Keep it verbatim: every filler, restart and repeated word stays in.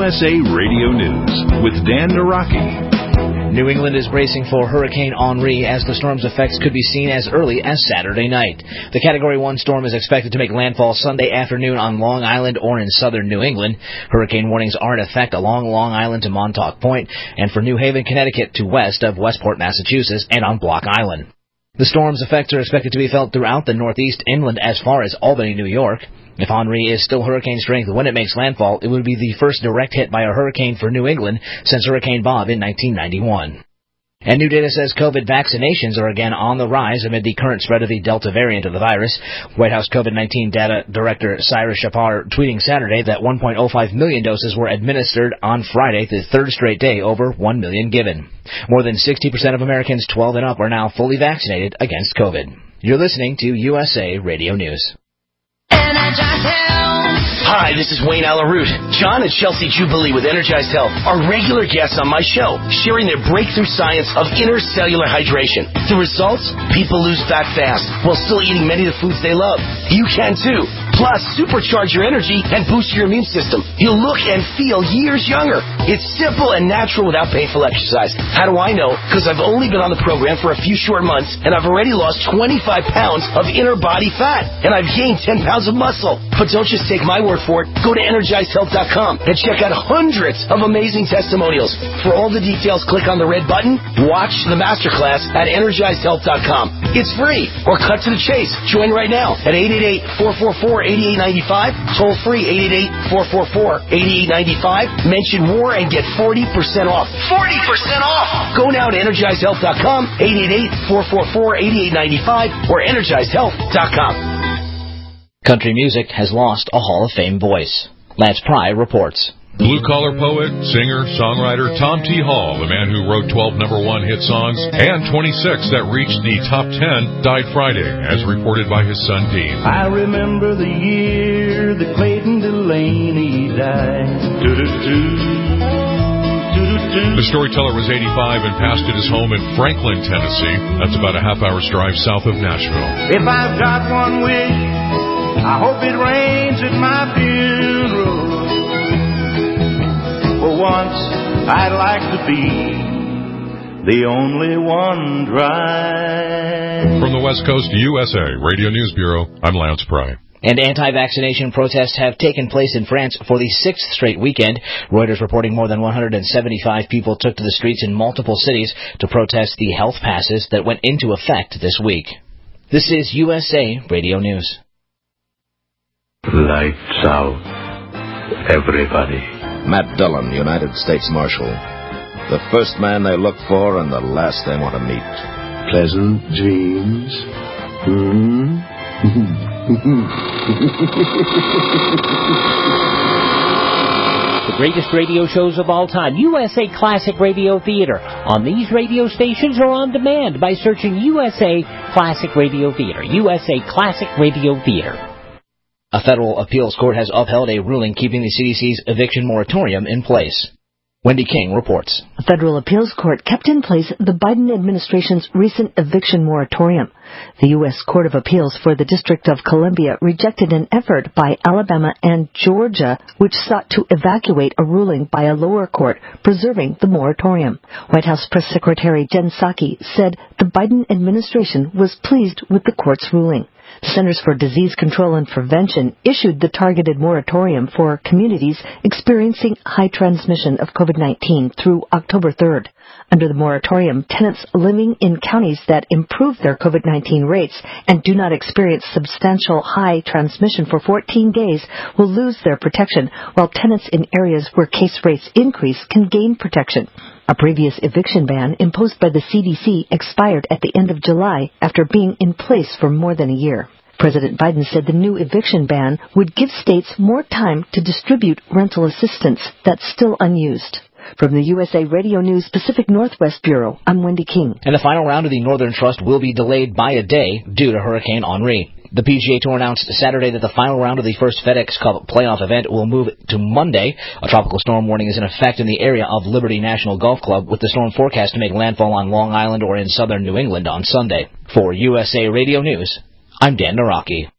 U S A Radio News with Dan Naraki. New England is bracing for Hurricane Henri as the storm's effects could be seen as early as Saturday night. The Category one storm is expected to make landfall Sunday afternoon on Long Island or in southern New England. Hurricane warnings are in effect along Long Island to Montauk Point and for New Haven, Connecticut to west of Westport, Massachusetts, and on Block Island. The storm's effects are expected to be felt throughout the northeast inland as far as Albany, New York. If Henri is still hurricane strength when it makes landfall, it would be the first direct hit by a hurricane for New England since Hurricane Bob in nineteen ninety-one. And new data says COVID vaccinations are again on the rise amid the current spread of the Delta variant of the virus. White House COVID nineteen Data Director Cyrus Shapar tweeting Saturday that one point oh five million doses were administered on Friday, the third straight day over one million given. More than sixty percent of Americans twelve and up are now fully vaccinated against COVID. You're listening to U S A Radio News. Hi, this is Wayne Alaroot. John and Chelsea Jubilee with Energized Health are regular guests on my show, sharing their breakthrough science of intercellular hydration. The results? People lose fat fast while still eating many of the foods they love. You can too. Plus, supercharge your energy and boost your immune system. You'll look and feel years younger. It's simple and natural without painful exercise. How do I know? Because I've only been on the program for a few short months, and I've already lost twenty-five pounds of inner body fat, and I've gained ten pounds of muscle. But don't just take my word for it. Go to energized health dot com and check out hundreds of amazing testimonials. For all the details, click on the red button. Watch the masterclass at energized health dot com. It's free, or cut to the chase. Join right now at eight eight eight, four four four, eight eight nine five. Toll free eight eight eight, four four four, eight eight nine five. Mention war and get forty percent off. forty percent off! Go now to energized health dot com, eight eight eight, four four four, eight eight nine five, or energized health dot com. Country music has lost a Hall of Fame voice. Lance Pry reports. Blue-collar poet, singer, songwriter Tom T. Hall, the man who wrote twelve number one hit songs and twenty-six that reached the top ten, died Friday, as reported by his son Dean. I remember the year that Clayton Delaney died. Do-do-do. The storyteller was eighty-five and passed at his home in Franklin, Tennessee. That's about a half-hour's drive south of Nashville. If I've got one wish, I hope it rains at my funeral. For once, I'd like to be the only one dry. From the West Coast U S A Radio News Bureau, I'm Lance Pry. And anti-vaccination protests have taken place in France for the sixth straight weekend. Reuters reporting more than one hundred seventy-five people took to the streets in multiple cities to protest the health passes that went into effect this week. This is U S A Radio News. Lights out, everybody. Matt Dillon, United States Marshal. The first man they look for and the last they want to meet. Pleasant dreams. Hmm? The greatest radio shows of all time, U S A Classic Radio Theater, on these radio stations or on demand by searching U S A Classic Radio Theater. U S A Classic Radio Theater. A federal appeals court has upheld a ruling keeping the C D C's eviction moratorium in place. Wendy King reports. A federal appeals court kept in place the Biden administration's recent eviction moratorium. The U S Court of Appeals for the District of Columbia rejected an effort by Alabama and Georgia which sought to evacuate a ruling by a lower court preserving the moratorium. White House Press Secretary Jen Psaki said the Biden administration was pleased with the court's ruling. The Centers for Disease Control and Prevention issued the targeted moratorium for communities experiencing high transmission of COVID nineteen through October third. Under the moratorium, tenants living in counties that improve their COVID nineteen rates and do not experience substantial high transmission for fourteen days will lose their protection, while tenants in areas where case rates increase can gain protection. A previous eviction ban imposed by the C D C expired at the end of July after being in place for more than a year. President Biden said the new eviction ban would give states more time to distribute rental assistance that's still unused. From the U S A Radio News Pacific Northwest Bureau, I'm Wendy King. And the final round of the Northern Trust will be delayed by a day due to Hurricane Henri. The P G A Tour announced Saturday that the final round of the first FedEx Cup playoff event will move to Monday. A tropical storm warning is in effect in the area of Liberty National Golf Club, with the storm forecast to make landfall on Long Island or in southern New England on Sunday. For U S A Radio News, I'm Dan Naraki.